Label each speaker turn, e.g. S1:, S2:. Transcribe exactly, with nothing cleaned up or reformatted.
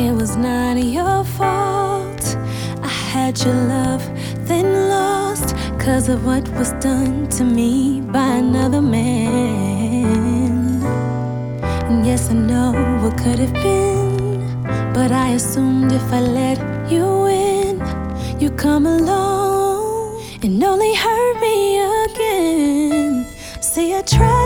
S1: It was not your fault. I had your love, then lost, 'cause of what was done to me by another man. And yes, I know what could have been, but I assumed if I let you in, you'd come along and only hurt me again. See, I tried